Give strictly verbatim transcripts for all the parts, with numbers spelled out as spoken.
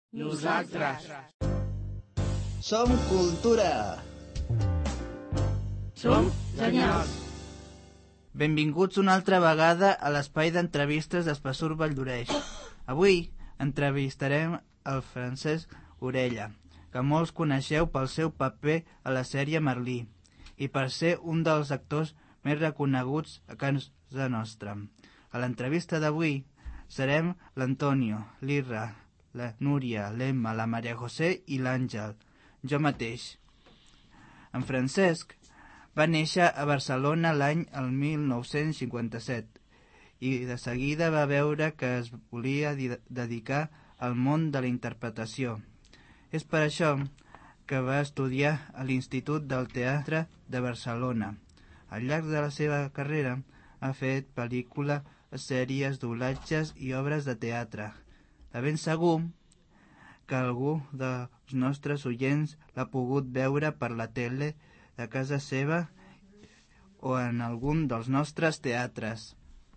Nosaltres. Som cultura. Som genials. Benvinguts una altra vegada a l'espai d'entrevistes d'Espessur Valldoreix. Avui entrevistarem el Francesc Orella, que molts coneixeu pel seu paper a la sèrie Merlí i per ser un dels actors més reconeguts a casa nostra. A l'entrevista d'avui serem l'Antonio, l'Irra, la Núria, l'Emma, la Maria José i l'Àngel, jo mateix. En Francesc va néixer a Barcelona l'any el mil nou-cents cinquanta-set i de seguida va veure que es volia dedicar al món de la interpretació. És per això que va estudiar a l'Institut del Teatre de Barcelona. Al llarg de la seva carrera ha fet pel·lícula, sèries, doblatges i obres de teatre. De ben segur que algú dels nostres oients l'ha pogut veure per la tele de casa seva o en algun dels nostres teatres.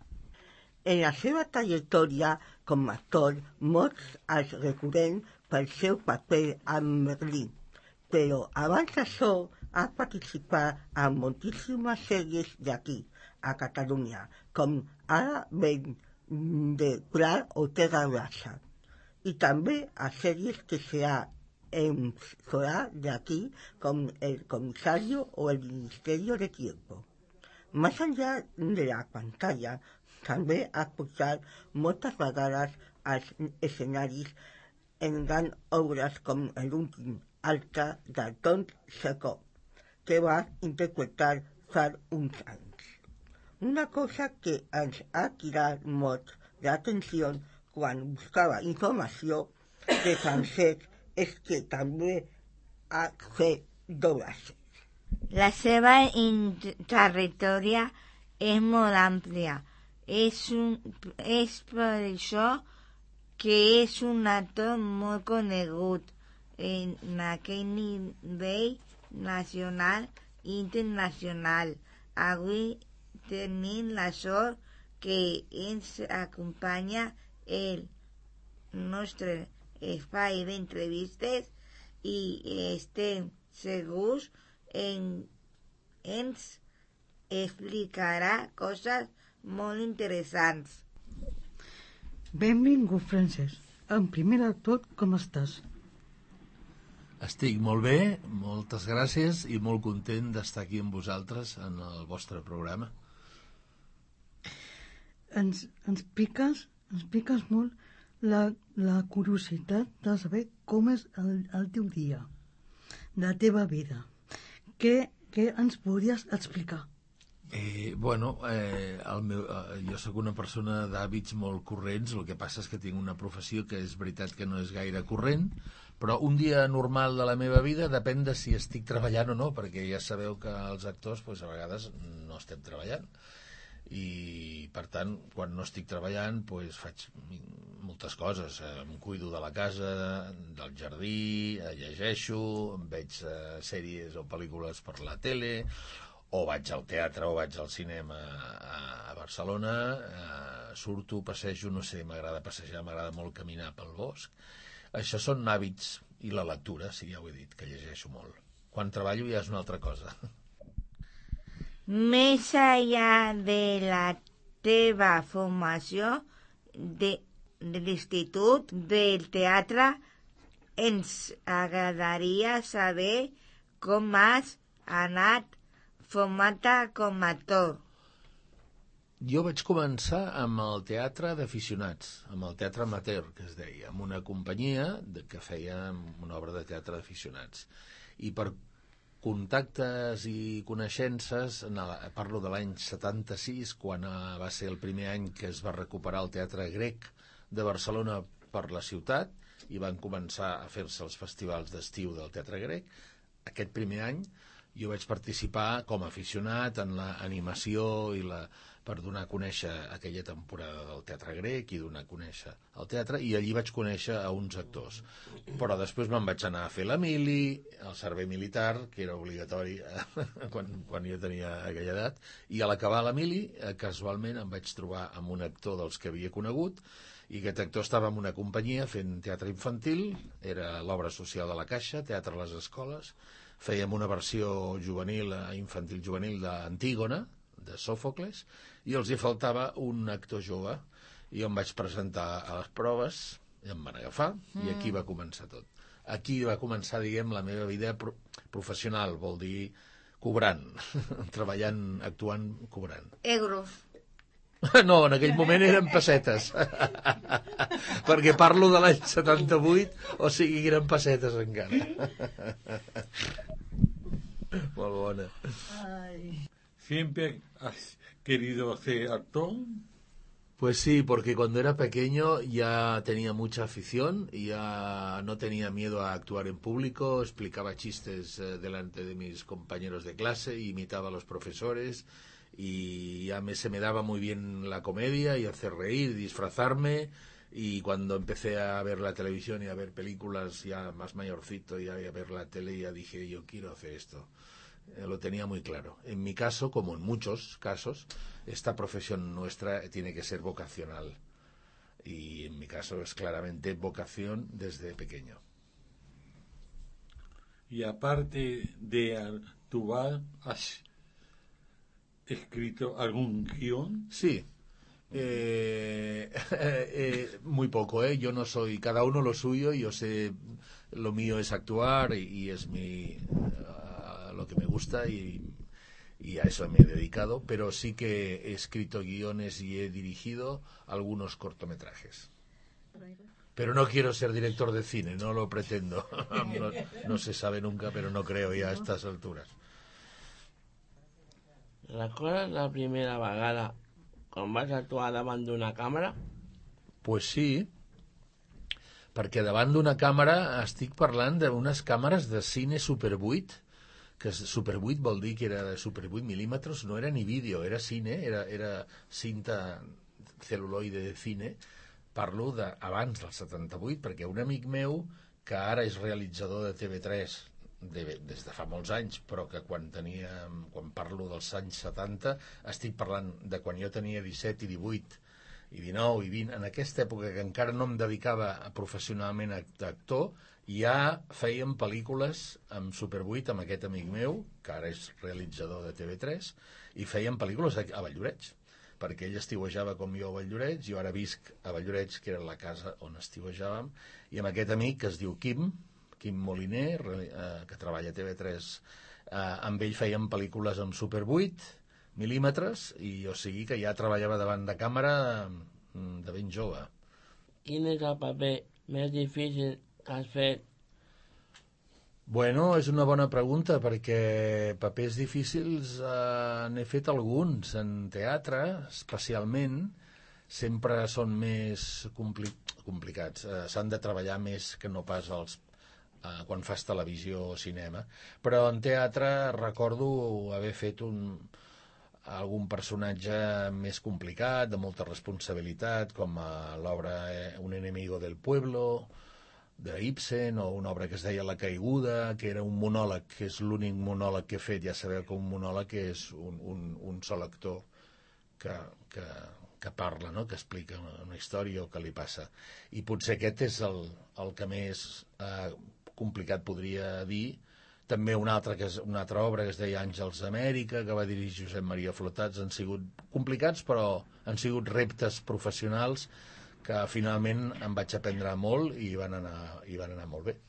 En la seva trajectòria com a actor, molts els recordem pel seu paper amb Merlí, però abans d'això ha participat en moltíssimes sèries d'aquí, a Catalunya, com Ara ven de Prat o Terra Brasa, y también a series que se ha en fuera de aquí, como El Comisario o El Ministerio de Tiempo. Más allá de la pantalla, també ha posat moltes vegades als escenaris en grans obres com l'últim Alta d'Anton Chekhov, que va interpretar fa uns anys. Una cosa que ens ha cridat molt l'atenció quan buscava informació de francès és que també ha fet doblatges. La seva trajectòria és molt àmplia. És, un, és per això que és un actor molt conegut en aquell nivell nacional i internacional. Avui tenim la sort que ens acompanya el nostre espai d'entrevistes i estem segurs en ens explicarà coses molt interessants. Benvingut, Francesc. En primer de tot, com estàs? Estic molt bé, moltes gràcies i molt content d'estar aquí amb vosaltres en el vostre programa. Ens, ens piques, ens piques molt la, la curiositat de saber com és el, el teu dia, la teva vida. Què, què ens podries explicar? Eh, bueno, eh, el meu, eh, jo sóc una persona d'hàbits molt corrents, el que passa és que tinc una professió que és veritat que no és gaire corrent, però un dia normal de la meva vida depèn de si estic treballant o no, perquè ja sabeu que els actors pues, a vegades no estem treballant. I per tant, quan no estic treballant pues, faig moltes coses, em cuido de la casa, del jardí, llegeixo, veig eh, sèries o pel·lícules per la tele, o vaig al teatre o vaig al cinema a, a Barcelona, eh, surto, passejo, no sé, m'agrada passejar, m'agrada molt caminar pel bosc. Això són hàbits, i la lectura, sí, ja ho he dit, que llegeixo molt. Quan treballo ja és una altra cosa. Més enllà de la teva formació de, de l'Institut del Teatre, ens agradaria saber com has anat formant-te com a actor. Jo vaig començar amb el teatre d'aficionats, amb el teatre amateur, que es deia, amb una companyia de, que feia una obra de teatre d'aficionats. I per contactes i coneixences, parlo de l'any setanta-sis, quan va ser el primer any que es va recuperar el teatre grec de Barcelona per la ciutat i van començar a fer-se els festivals d'estiu del teatre grec. Aquest primer any jo vaig participar com a aficionat en l'animació i la, per donar a conèixer aquella temporada del teatre grec i donar a conèixer el teatre, i allí vaig conèixer a uns actors. Però després me'n vaig anar a fer la mili, el servei militar, que era obligatori quan, quan jo tenia aquella edat, i a l'acabar la mili, casualment em vaig trobar amb un actor dels que havia conegut I aquest actor estava en una companyia fent teatre infantil, era l'obra social de la Caixa, teatre a les escoles, fèiem una versió juvenil, infantil juvenil d'Antígona, de Sòfocles, i els hi faltava un actor jove. I em vaig presentar a les proves, i em van agafar, mm. i aquí va començar tot. Aquí va començar, diguem, la meva vida pro professional, vol dir cobrant, treballant, actuant, cobrant. Euros. No, en aquell moment eren pessetes. Perquè parlo de l'any setanta-vuit, o sigui que eren pessetes encara. Molt bona. Ay. ¿Siempre has querido ser actor? Pues sí, porque cuando era pequeño ya tenía mucha afición, ya no tenía miedo a actuar en público, explicaba chistes eh, delante de mis compañeros de clase, imitaba a los profesores y ya me, se me daba muy bien la comedia y hacer reír, disfrazarme, y cuando empecé a ver la televisión y a ver películas ya más mayorcito y a ver la tele, ya dije, yo quiero hacer esto. Eh, lo tenía muy claro. En mi caso, como en muchos casos, esta profesión nuestra tiene que ser vocacional. Y en mi caso es claramente vocación desde pequeño. Y aparte de actuar, ¿has escrito algún guión? Sí. Eh, eh, muy poco, ¿eh? Yo no soy, cada uno lo suyo, yo sé, lo mío es actuar y, y es mi... lo que me gusta y, y a eso me he dedicado, pero sí que he escrito guiones y he dirigido algunos cortometrajes. Pero no quiero ser director de cine, no lo pretendo. No, no se sabe nunca, pero no creo ya a estas alturas. Recordes la primera vegada quan vas actuar davant d'una càmera? Pues sí, perquè davant d'una càmera estic parlant d'unes càmeres de cine Super vuit, que Super vuit vol dir que era de Super vuit milímetres, no era ni vídeo, era cine, era, era cinta celuloide de cine. Parlo d'abans del setanta-vuit, perquè un amic meu, que ara és realitzador de T V tres de, des de fa molts anys, però que quan tenia, quan parlo dels anys setanta, estic parlant de quan jo tenia disset i divuit i dinou i vint, en aquesta època que encara no em dedicava professionalment a actor, ja fèiem pel·lícules amb Super vuit, amb aquest amic meu, que ara és realitzador de T V tres, i fèiem pel·lícules a Valldoreix, perquè ell estiuejava com jo a Valldoreix, jo ara visc a Valldoreix, que era la casa on estiuejàvem, i amb aquest amic que es diu Quim, Quim Moliner, eh, que treballa a T V tres, eh, amb ell fèiem pel·lícules amb Super vuit milímetres, i o sigui que ja treballava davant de càmera de ben jove. Quin és el paper més difícil que has fet? Bueno, és una bona pregunta, perquè papers difícils eh, n'he fet alguns en teatre, especialment, sempre són més compli complicats, eh, s'han de treballar més que no pas els, eh, quan fas televisió o cinema, però en teatre recordo haver fet un, algun personatge més complicat, de molta responsabilitat, com a l'obra eh, Un enemigo del pueblo, de Ibsen, o una obra que es deia La caiguda, que era un monòleg, que és l'únic monòleg que he fet. Ja sabeu que un monòleg és un, un, un sol actor que, que, que parla, no? Que explica una, una història o que li passa. I potser aquest és el, el que més eh, complicat podria dir. També una altra, que és una altra obra que es deia Àngels d'Amèrica, que va dirigir Josep Maria Flotats. Han sigut complicats, però han sigut reptes professionals que finalment em vaig aprendre molt i van anar, i van anar molt bé.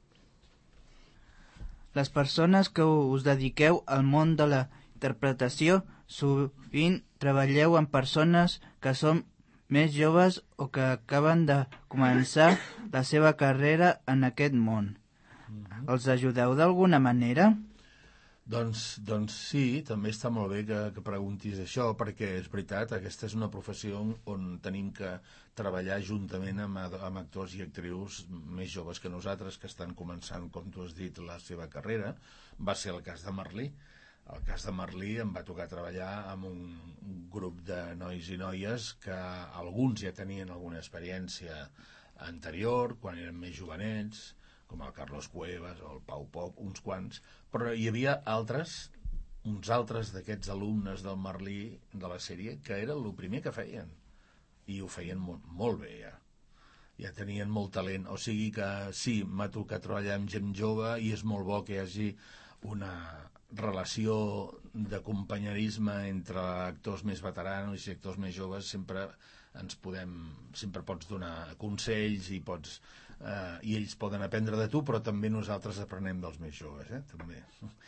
Les persones que us dediqueu al món de la interpretació sovint treballeu amb persones que són més joves o que acaben de començar la seva carrera en aquest món. Mm-hmm. Els ajudeu d'alguna manera? Doncs, doncs sí, també està molt bé que, que preguntis això, perquè és veritat, aquesta és una professió on tenim que treballar juntament amb, amb actors i actrius més joves que nosaltres, que estan començant, com tu has dit, la seva carrera. Va ser el cas de Merlí. El cas de Merlí em va tocar treballar amb un, un grup de nois i noies que alguns ja tenien alguna experiència anterior, quan eren més jovenets, com el Carlos Cuevas o el Pau Poc, uns quants, però hi havia altres, uns altres d'aquests alumnes del Merlí de la sèrie que era el primer que feien. i ho feien molt, molt bé ja. Ja tenien molt talent, o sigui que sí, m'ha tocat treballar amb gent jove i és molt bo que hi hagi una relació de companyerisme entre actors més veteranos i actors més joves. Sempre ens podem, sempre pots donar consells i pots eh, i ells poden aprendre de tu, però també nosaltres aprenem dels més joves, eh? També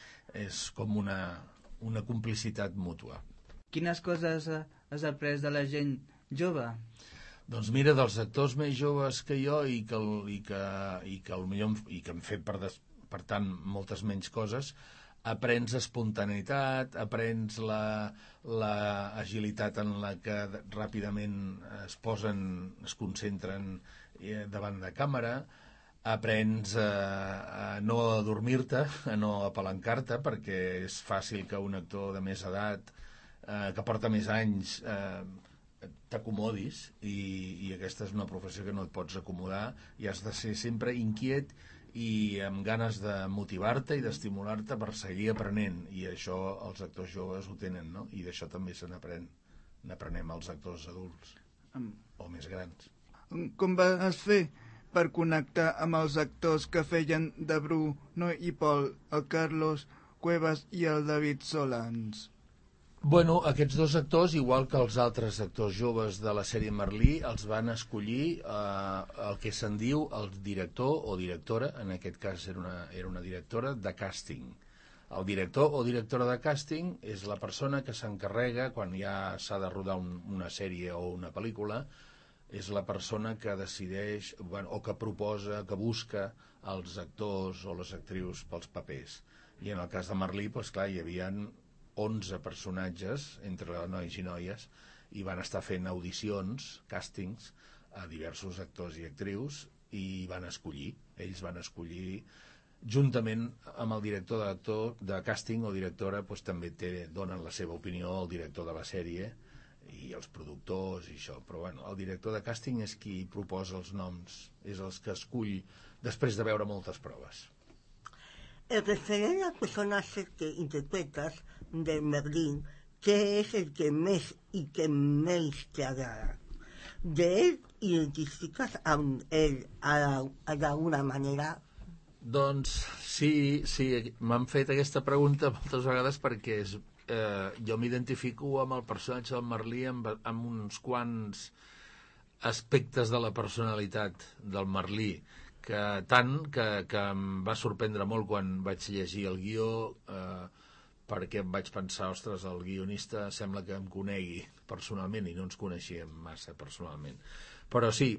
és com una, una complicitat mútua. Quines coses has après de la gent jove? Doncs mira, dels actors més joves que jo i que, i que, i que, millor, i que han fet per, des, per tant moltes menys coses, aprens espontaneïtat, aprens la, la agilitat en la que ràpidament es posen, es concentren davant de càmera, aprens a, a no adormir-te, a no apalancar-te, perquè és fàcil que un actor de més edat, eh, que porta més anys, eh, t'acomodis, i, i aquesta és una professió que no et pots acomodar i has de ser sempre inquiet i amb ganes de motivar-te i d'estimular-te per seguir aprenent, i això els actors joves ho tenen, no? I d'això també se n'aprèn, n'aprenem els actors adults o més grans. Com vas fer per connectar amb els actors que feien de Bruno i Paul, el Carlos Cuevas i el David Solans? Bueno, aquests dos actors, igual que els altres actors joves de la sèrie Merlí, els van escollir eh, el que se'n diu el director o directora, en aquest cas era una, era una directora de càsting. El director o directora de càsting és la persona que s'encarrega, quan ja s'ha de rodar un, una sèrie o una pel·lícula, és la persona que decideix, bueno, o que proposa, que busca els actors o les actrius pels papers. I en el cas de Merlí, doncs clar, hi havia onze personatges entre nois i noies, i van estar fent audicions, càstings, a diversos actors i actrius, i van escollir, ells van escollir, juntament amb el director d'actor, de càsting o directora, doncs també té, donen la seva opinió al director de la sèrie i els productors i això, però bueno, el director de càsting és qui proposa els noms, és els que escull després de veure moltes proves. El referent al personaje que interpretas de Merlín, ¿qué es el que més i que menys te agrada? ¿De él identificas amb ell d'alguna manera? Doncs sí, sí, m'han fet aquesta pregunta moltes vegades perquè és, eh, jo m'identifico amb el personatge del Merlí amb, amb uns quants aspectes de la personalitat del Merlí, que tant que, que em va sorprendre molt quan vaig llegir el guió, eh, perquè em vaig pensar, ostres, el guionista sembla que em conegui personalment, i no ens coneixíem massa personalment. Però sí,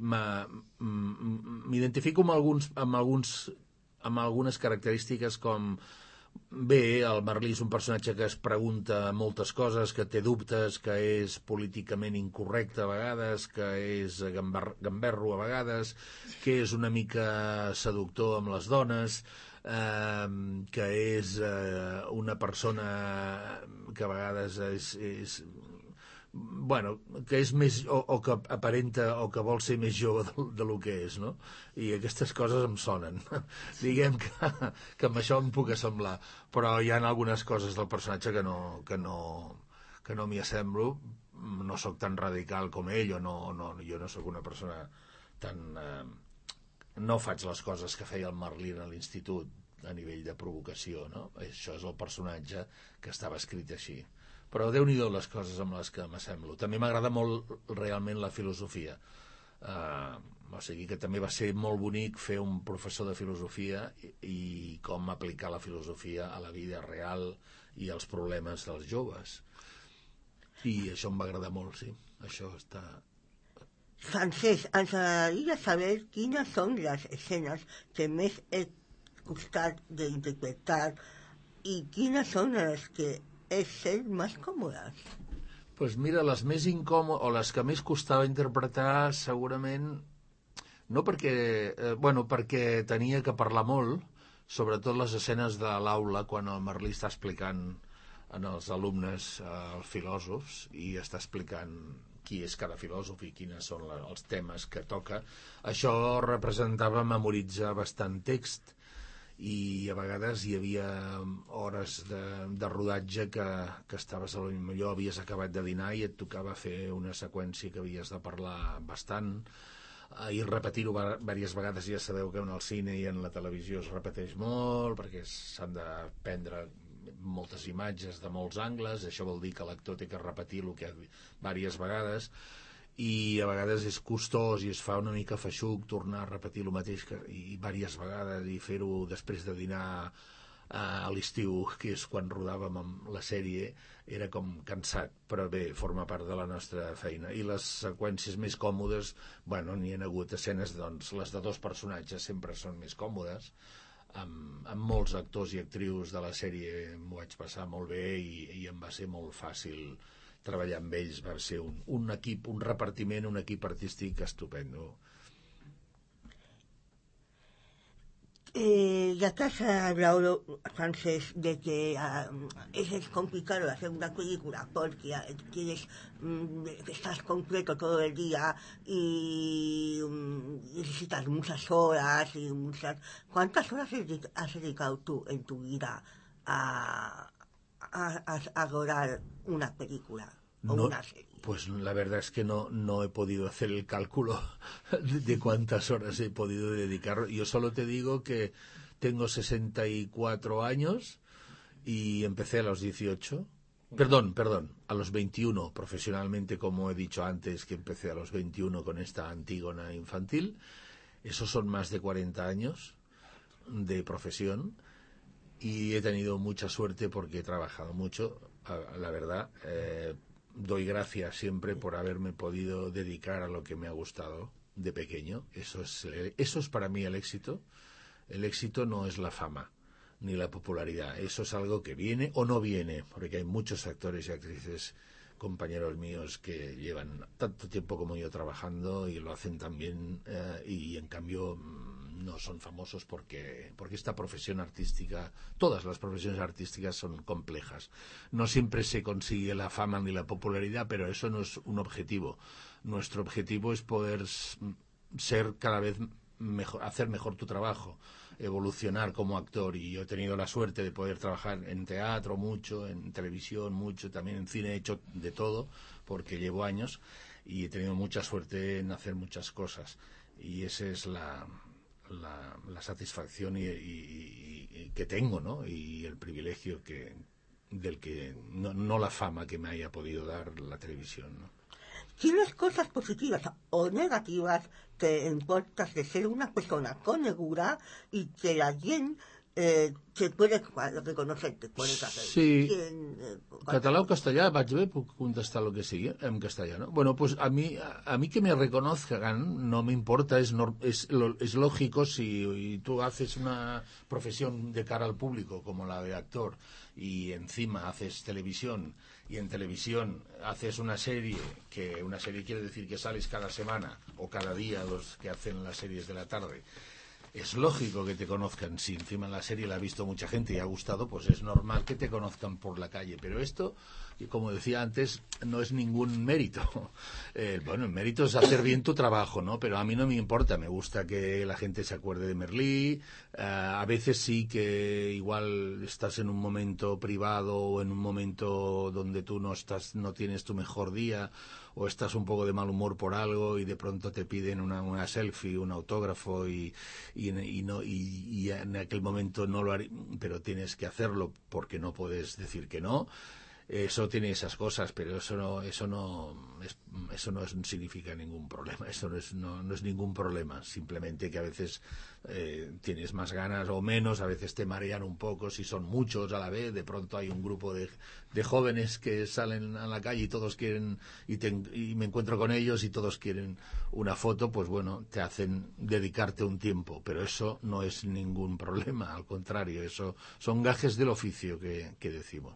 m'identifico amb, alguns, amb, alguns, amb algunes característiques com, bé, el Merlí és un personatge que es pregunta moltes coses, que té dubtes, que és políticament incorrecte a vegades, que és gamber, gamberro a vegades, que és una mica seductor amb les dones, eh, que és eh, una persona que a vegades és... és bueno, que és més, o, o que aparenta o que vol ser més jove de, de lo que és, no? I aquestes coses em sonen. Diguem que, que amb això em puc assemblar, però hi ha algunes coses del personatge que no, que no, que no m'hi assemblo. No sóc tan radical com ell, o no, no, jo no sóc una persona tan... Eh, no faig les coses que feia el Merlí a l'institut a nivell de provocació, no? Això és el personatge que estava escrit així. Però Déu-n'hi-do les coses amb les que m'assemblo. També m'agrada molt realment la filosofia. Uh, o sigui que també va ser molt bonic fer un professor de filosofia i, i com aplicar la filosofia a la vida real i als problemes dels joves. I això em va agradar molt, sí. Això està... Francesc, ens agradaria saber quines són les escenes que més et costat d'interpretar i quines són les que és ser més còmodes. Pues mira, les més incòmodes, o les que més costava interpretar, segurament, no perquè, eh, bueno, perquè tenia que parlar molt, sobretot les escenes de l'aula, quan el Merlí està explicant en els alumnes, eh, els filòsofs, i està explicant qui és cada filòsof i quins són la, els temes que toca. Això representava memoritzar bastant text, i a vegades hi havia hores de, de rodatge que, que estaves, a lo millor havies acabat de dinar i et tocava fer una seqüència que havies de parlar bastant eh, i repetir-ho diverses vegades. Ja sabeu que en el cine i en la televisió es repeteix molt perquè s'han de prendre moltes imatges de molts angles, això vol dir que l'actor té que repetir el que diverses vegades, i a vegades és costós i es fa una mica feixuc tornar a repetir el mateix que, i diverses vegades, i fer-ho després de dinar a l'estiu, que és quan rodàvem amb la sèrie, era com cansat, però bé, forma part de la nostra feina. I les seqüències més còmodes, bueno, n'hi ha hagut escenes, doncs les de dos personatges sempre són més còmodes, amb, amb molts actors i actrius de la sèrie m'ho vaig passar molt bé i, i em va ser molt fàcil treballar amb ells. Va ser un, un equip, un repartiment, un equip artístic estupendo. Eh, ya te has hablado, Francés, de que uh, es, es complicado hacer una película porque uh, tienes, um, estás completo todo el día y um, necesitas muchas horas y muchas... ¿Cuántas horas has dedicado tú en tu vida a, a, a, a rodar una película o no, una serie? Pues la verdad es que no, no he podido hacer el cálculo de, de cuántas horas he podido dedicar. Yo solo te digo que tengo sesenta y cuatro años y empecé a los dieciocho. Perdón, perdón, a los veintiuno profesionalmente, como he dicho antes, que empecé a los veintiuno con esta Antígona infantil. Esos son más de cuarenta años de profesión y he tenido mucha suerte porque he trabajado mucho, la verdad. Eh, doy gracias siempre por haberme podido dedicar a lo que me ha gustado de pequeño. Eso es, eso es para mí el éxito. El éxito no es la fama ni la popularidad. Eso es algo que viene o no viene, porque hay muchos actores y actrices, compañeros míos, que llevan tanto tiempo como yo trabajando y lo hacen tan bien, eh, y en cambio no son famosos porque, porque esta profesión artística, todas las profesiones artísticas son complejas. No siempre se consigue la fama ni la popularidad, pero eso no es un objetivo. Nuestro objetivo es poder ser cada vez mejor, hacer mejor tu trabajo, evolucionar como actor, y yo he tenido la suerte de poder trabajar en teatro mucho, en televisión mucho, también en cine he hecho de todo porque llevo años y he tenido mucha suerte en hacer muchas cosas, y esa es la, la, la satisfacción y, y, y que tengo, ¿no? Y el privilegio que del que no, no la fama que me haya podido dar la televisión, ¿no? Tienes cosas positivas o negativas que importas de ser una persona coneguda y que alguien eh, te puede reconocer, te puede hacer. Sí. ¿Quién, eh, Català o castellà, vaig bé, puc contestar lo que sigui en castellano. Bueno, pues a mí, a, a mí que me reconozcan no me importa, es, no, es, lo, es lógico si y tú haces una profesión de cara al público como la de actor y encima haces televisión y en televisión haces una serie, que una serie quiere decir que sales cada semana o cada día, los que hacen las series de la tarde. Es lógico que te conozcan. Si encima la serie la ha visto mucha gente y ha gustado, pues es normal que te conozcan por la calle. Pero esto, como decía antes, no es ningún mérito. Eh, bueno, el mérito es hacer bien tu trabajo, ¿no? Pero a mí no me importa. Me gusta que la gente se acuerde de Merlí. Eh, a veces sí que igual estás en un momento privado o en un momento donde tú no estás, no tienes tu mejor día, o estás un poco de mal humor por algo y de pronto te piden una, una selfie, un autógrafo y, y, y, no, y, y en aquel momento no lo haré, pero tienes que hacerlo porque no puedes decir que no. Eso tiene esas cosas, pero eso no, eso no, es, eso no es, significa ningún problema. Eso no es, no, no es ningún problema. Simplemente que a veces eh, tienes más ganas o menos, a veces te marean un poco si son muchos a la vez. De pronto hay un grupo de, de jóvenes que salen a la calle y todos quieren, y, te, y me encuentro con ellos y todos quieren una foto, pues bueno, te hacen dedicarte un tiempo. Pero eso no es ningún problema, al contrario, eso son gajes del oficio que, que decimos.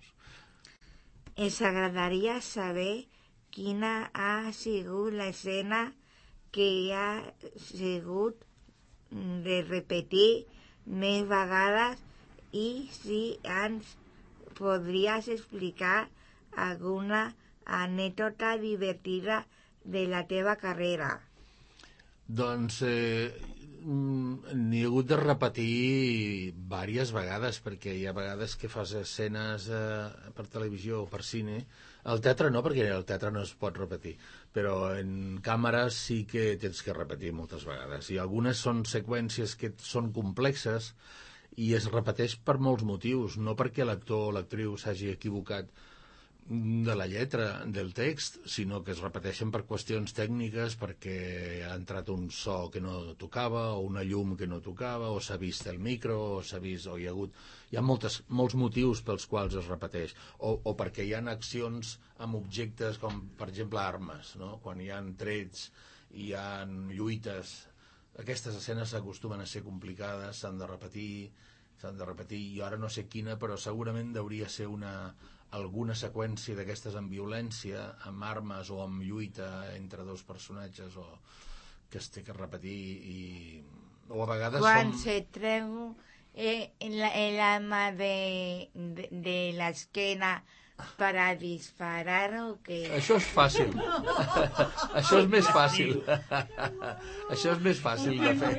Ens agradaria saber quina ha sigut l'escena que ha sigut de repetir més vegades i si ens podries explicar alguna anècdota divertida de la teva carrera. Doncs eh, mm, n'hi ha hagut de repetir diverses vegades, perquè hi ha vegades que fas escenes eh, per televisió o per cine. Al teatre no, perquè al teatre no es pot repetir, però en càmeres sí que tens que repetir moltes vegades. I algunes són seqüències que són complexes i es repeteix per molts motius, no perquè l'actor o l'actriu s'hagi equivocat de la lletra del text, sinó que es repeteixen per qüestions tècniques, perquè ha entrat un so que no tocava, o una llum que no tocava, o s'ha vist el micro, o s'ha vist, o hi ha hagut... Hi ha moltes, molts motius pels quals es repeteix, o, o perquè hi ha accions amb objectes com, per exemple, armes, no? Quan hi ha trets, hi ha lluites... Aquestes escenes s'acostumen a ser complicades, s'han de repetir, s'han de repetir, i ara no sé quina, però segurament hauria ser una... alguna seqüència d'aquestes amb violència, amb armes o amb lluita entre dos personatges, o que es té que repetir, i... o a vegades Quan som... se treu eh, el, el arma de, de, de l'esquena per a disparar o què? Això és fàcil. Això és més fàcil. Això és més fàcil de fer.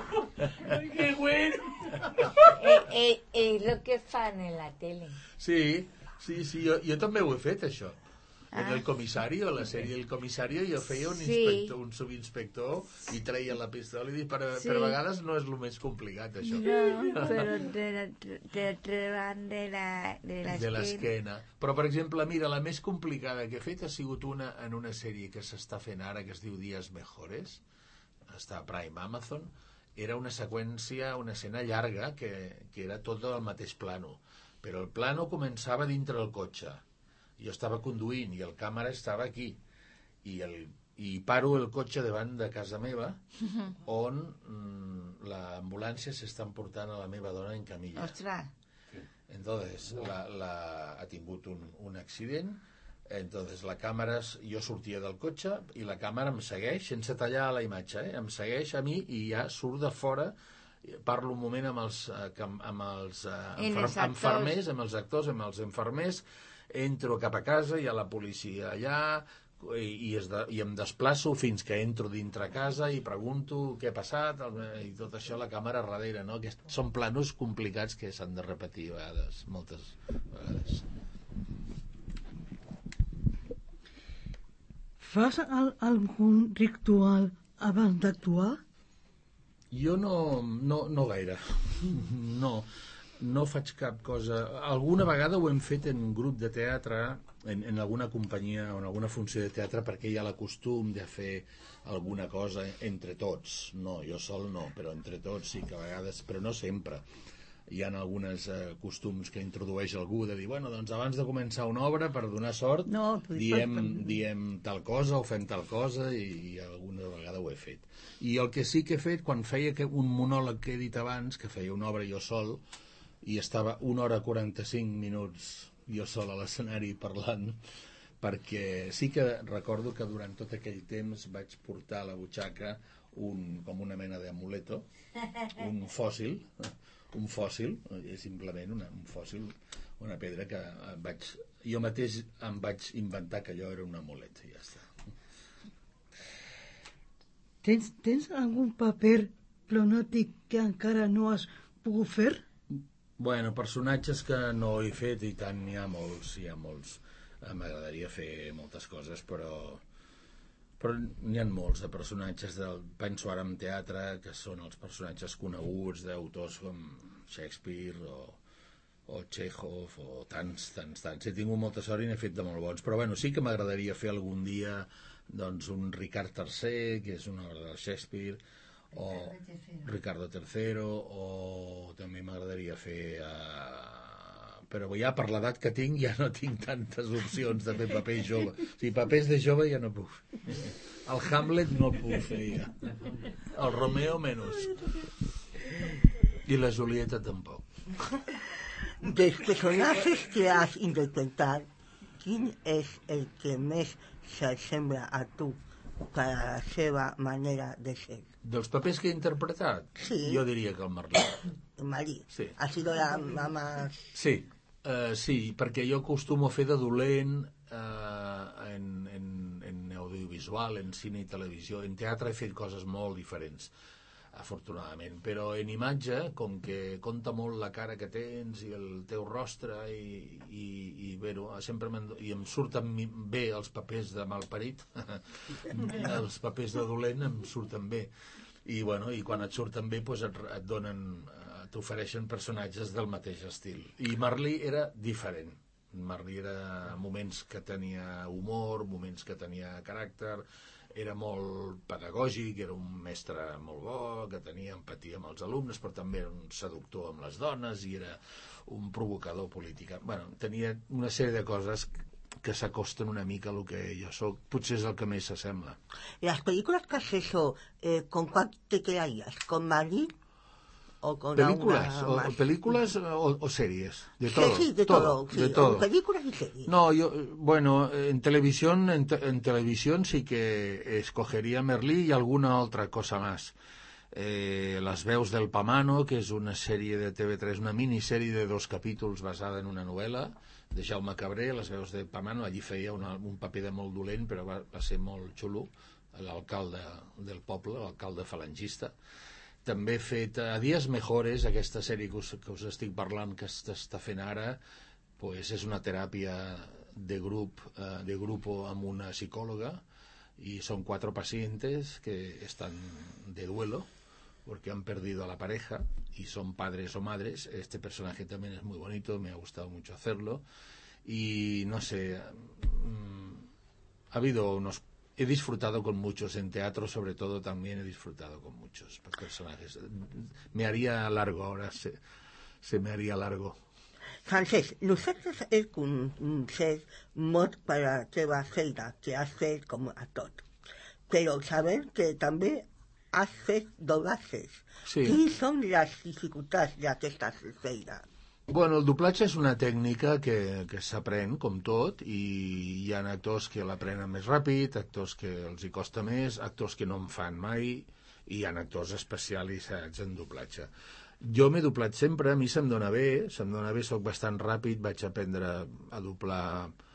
¡Qué bueno! Eh, eh, és el que fan en la tele. Sí, sí, sí, jo, jo també ho he fet, això. Ah. En el comissario, la sèrie El Comissario, jo feia un, Sí. inspector, un subinspector i treia la pistola i dic, per, Sí. per vegades no és el més complicat, això. No, però te, te, te treuen de la de De l'esquena. l'esquena. Però, per exemple, mira, la més complicada que he fet ha sigut una en una sèrie que s'està fent ara, que es diu Días Mejores, està a Prime Amazon. Era una seqüència, una escena llarga, que, que era tot el mateix plano. Però el plano començava dintre del cotxe. Jo estava conduint i el càmera estava aquí. I, el, i paro el cotxe davant de casa meva, on mm, l'ambulància s'està emportant a la meva dona en camilla. Ostres. Entonces, la, la, ha tingut un, un accident, entonces la càmera, jo sortia del cotxe i la càmera em segueix, sense tallar la imatge, eh? Em segueix a mi i ja surt de fora, parlo un moment amb els, eh, amb els eh, En els enfer actors. enfermers, amb els actors, amb els enfermers, entro cap a casa, hi ha la policia allà, i, i, es de, i em desplaço fins que entro dintre casa i pregunto què ha passat, el, i tot això la càmera darrere, no? Que són planos complicats que s'han de repetir a vegades, moltes vegades. Fas al, algun ritual abans d'actuar? Jo no, no, no gaire. No, no faig cap cosa. Alguna vegada ho hem fet en un grup de teatre, en, en alguna companyia o en alguna funció de teatre, perquè hi ha la costum de fer alguna cosa entre tots. No, jo sol no, però entre tots sí que a vegades, però no sempre. Hi ha alguns eh, costums que introdueix algú de dir, bueno, doncs abans de començar una obra, per donar sort, No, diem, diem tal cosa o fem tal cosa, i, i alguna vegada ho he fet. I el que sí que he fet, quan feia que un monòleg que he dit abans, que feia una obra jo sol, i estava una hora quaranta-cinc minuts jo sol a l'escenari parlant, perquè sí que recordo que durant tot aquell temps vaig portar a la butxaca un, com una mena d'amuleto, un fòssil, un fòssil, és simplement una, un fòssil, una pedra que vaig, jo mateix em vaig inventar que allò era un amulet, i ja està. Tens, tens algun paper plonòtic que encara no has pogut fer? Bueno, personatges que no he fet, i tant, n'hi ha molts, hi ha molts. M'agradaria fer moltes coses, però però n'hi ha molts de personatges del, penso ara en teatre, que són els personatges coneguts d'autors com Shakespeare o, o Chekhov o tants, tants, tants. He tingut molta sort i n'he fet de molt bons, però bueno, sí que m'agradaria fer algun dia doncs un Ricard tercer, que és una obra de Shakespeare, o Ricardo tercero, o també m'agradaria fer uh, però ja per l'edat que tinc ja no tinc tantes opcions de fer papers jove. O sigui, papers de jove ja no puc fer. El Hamlet no puc fer ja. El Romeo menys. I la Julieta tampoc. Dels personatges que has interpretat, quin és el que més s'assembla a tu per a la seva manera de ser? Dels papers que he interpretat? Sí. Jo diria que el Merlí. Marí. Sí. Ha sido la mamá... Sí, uh, sí, perquè jo acostumo a fer de dolent uh, en, en, en audiovisual, en cine i televisió. En teatre he fet coses molt diferents. afortunadament. Però en imatge, com que compta molt la cara que tens i el teu rostre i, i, i bé, sempre i em surten bé els papers de malparit, els papers de dolent em surten bé. I, bueno, i quan et surten bé doncs et, et donen, t'ofereixen personatges del mateix estil. I Merlí era diferent. Merlí era moments que tenia humor, moments que tenia caràcter, era molt pedagògic, era un mestre molt bo, que tenia empatia amb els alumnes, però també era un seductor amb les dones i era un provocador polític. Bueno, tenia una sèrie de coses que s'acosten una mica a lo que jo soc. Potser és el que més s'assembla. Las películas que has hecho, eh, ¿con cuál te quedarías? ¿Con Merlí? O con películas o, más. películas o, o series de todo, sí, sí, de todo, todo, sí, de todo. Películas y series. No, yo bueno, en televisión en, te, en televisión sí que escogería Merlí y alguna otra cosa más. Eh, Las veus del Pamano, que és una sèrie de T V tres, una minissèrie de dos capítols basada en una novel·la de Jaume Cabré. Les veus del Pamano, allí feia una, un paper de molt dolent, però va, va ser molt xulo, l'alcalde del poble, l'alcalde falangista. També he fet a Días Mejores, aquesta sèrie que us, que us estic parlant que s'està fent ara, pues és una teràpia de grup, eh, de grupo amb una psicòloga, y son cuatro pacientes que están de duelo porque han perdido a la pareja y son padres o madres. Este personaje también es muy bonito, me ha gustado mucho hacerlo y no sé, mmm, ha habido unos... He disfrutado con muchos, en teatro sobre todo también he disfrutado con muchos personajes. Me haría largo ahora, se, se me haría largo. Francesc, nosaltres el coneixem molt per la teva feina que has fet com a actor, però sabem que també has fet doblatges. Sí. Quines són les dificultats d'aquesta feina? Bueno, el doblatge és una tècnica que, que s'aprèn, com tot, i hi ha actors que l'aprenen més ràpid, actors que els hi costa més, actors que no en fan mai, i hi ha actors especialitzats en doblatge. Jo m'he doblat sempre, a mi se'm dona bé, se'm dona bé, soc bastant ràpid, vaig aprendre a doblar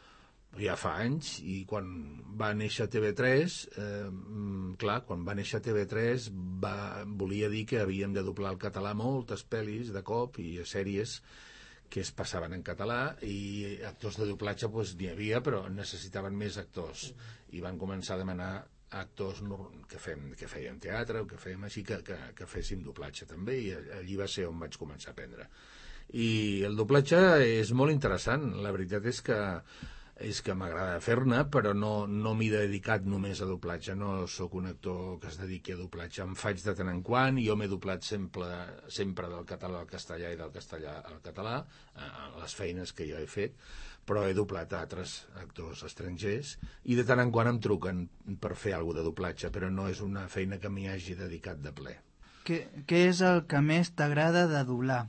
ja fa anys, i quan va néixer T V tres, eh, clar, quan va néixer T V tres va, volia dir que havíem de doblar el català moltes pel·lis de cop i sèries que es passaven en català, i actors de doblatge pues, n'hi havia, però necessitaven més actors, i van començar a demanar actors que, fem, que feien teatre o que fèiem així, que, que, que féssim doblatge també, i allí va ser on vaig començar a aprendre. I el doblatge és molt interessant, la veritat és que és que m'agrada fer-ne, però no, no m'he dedicat només a doblatge, no sóc un actor que es dediqui a doblatge, em faig de tant en quant, i jo m'he doblat sempre, sempre del català al castellà i del castellà al català, a les feines que jo he fet, però he doblat a altres actors estrangers, i de tant en quant em truquen per fer alguna cosa de doblatge, però no és una feina que m'hi hagi dedicat de ple. Què, què és el que més t'agrada de doblar?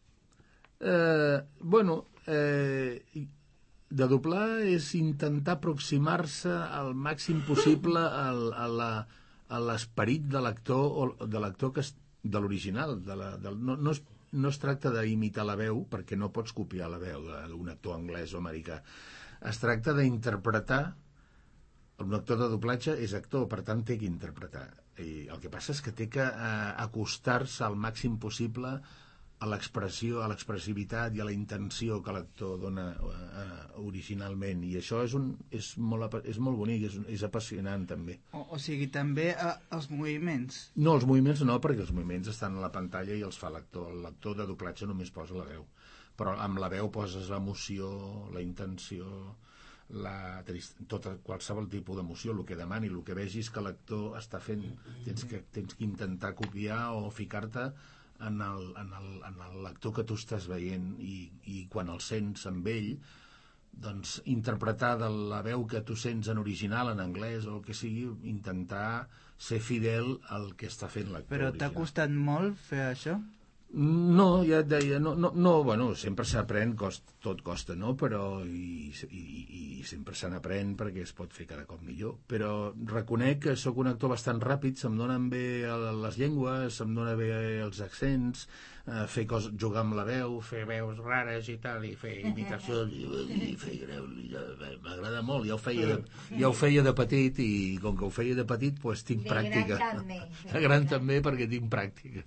Eh, bueno, eh... de doblar és intentar aproximar-se al màxim possible al, a, la, a l'esperit de l'actor o de l'actor que es, de l'original. De la, de, no, no, es, no es tracta d'imitar la veu, perquè no pots copiar la veu d'un actor anglès o americà. Es tracta d'interpretar. Un actor de doblatge és actor, per tant té que interpretar. I el que passa és que té que eh, acostar-se al màxim possible a l'expressió, a l'expressivitat i a la intenció que l'actor dona uh, originalment, i això és, un, és, molt, és molt bonic, és, és apassionant també. O, o sigui, també uh, els moviments? No, els moviments no, perquè els moviments estan a la pantalla i els fa l'actor. L'actor de doblatge només posa la veu, però amb la veu poses l'emoció, la intenció, la trist... tota, qualsevol tipus d'emoció, el que demani, el que vegis que l'actor està fent, tens que, tens que intentar copiar o ficar-te en l'actor que tu estàs veient, i, i quan el sents amb ell, doncs interpretar de la veu que tu sents en original, en anglès o el que sigui, intentar ser fidel al que està fent l'actor Però original. t'ha costat molt fer això? No, ja et deia, no, no, no bueno, sempre s'aprèn, cost, tot costa, no? Però i, i, i sempre se n'aprèn perquè es pot fer cada cop millor. Però reconec que sóc un actor bastant ràpid, se'm donen bé les llengües, se'm donen bé els accents, eh, fer cos, jugar amb la veu, fer veus rares i tal, i fer imitacions, i, i fer greu, m'agrada molt, ja ho, feia de, ja ho feia de petit, i com que ho feia de petit, doncs tinc De pràctica. gran també. De gran també, perquè tinc pràctica.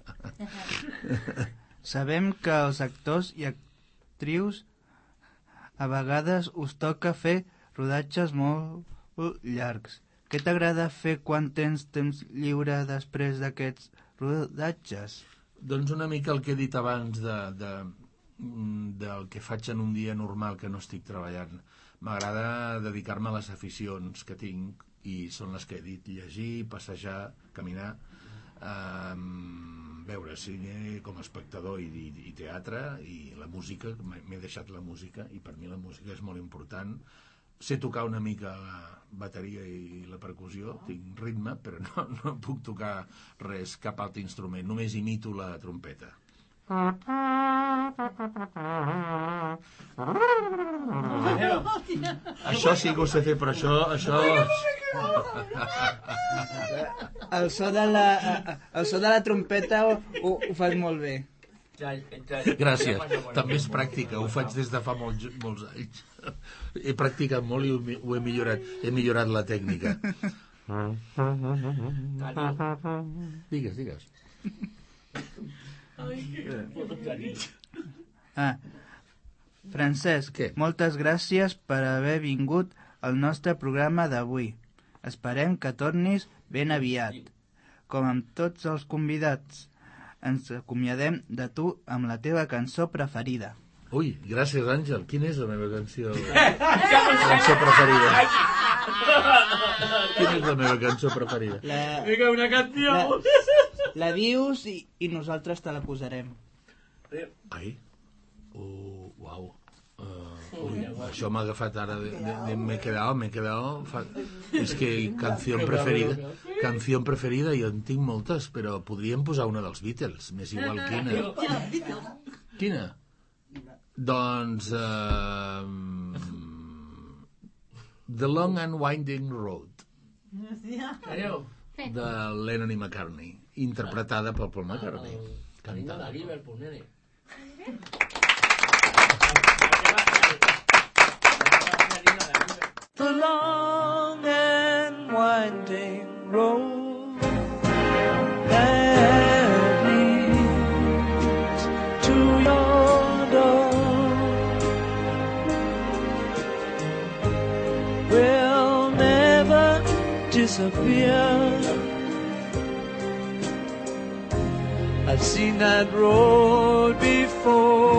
Sabem que els actors i actrius a vegades us toca fer rodatges molt llargs. Què t'agrada fer quan tens temps lliure després d'aquests rodatges? Doncs una mica el que he dit abans de, de, del que faig en un dia normal que no estic treballant. M'agrada dedicar-me a les aficions que tinc i són les que he dit: llegir, passejar, caminar, eh, veure cine com a espectador i, i, i teatre, i la música. M'he deixat la música i per mi la música és molt important. Sé tocar una mica la bateria i la percussió, tinc ritme, però no, no puc tocar res, cap altre instrument, només imito la trompeta. Això sí que ho sé fer, però això... això... El so de la, el so de la trompeta ho, ho, ho fas molt bé. Gràcies. També és pràctica, ho faig des de fa molts, molts anys. He practicat molt i ho he millorat. He millorat la tècnica. Digues, digues. Ah, Francesc, Què? moltes gràcies per haver vingut al nostre programa d'avui. Esperem que tornis ben aviat. Com amb tots els convidats, ens acomiadem de tu amb la teva cançó preferida. Ui, gràcies, Àngel. Quina és la meva cançó? cançó preferida? Quina és la meva cançó preferida? La, Vinga, una canció! la, la dius i, i nosaltres te la posarem. Ai? Oh, uau. Uh, ui, això m'ha agafat ara. De, de, de, m'he quedat, m'he quedat... Fa... És que canció preferida... Canció preferida, jo en tinc moltes, però podríem posar una dels Beatles, m'és igual quina. Quina? Doncs... Uh, The Long and Winding Road, de Lennon i McCartney, interpretada pel Paul McCartney. Cantada. The long and winding road that leads to your door will never disappear. I've seen that road before.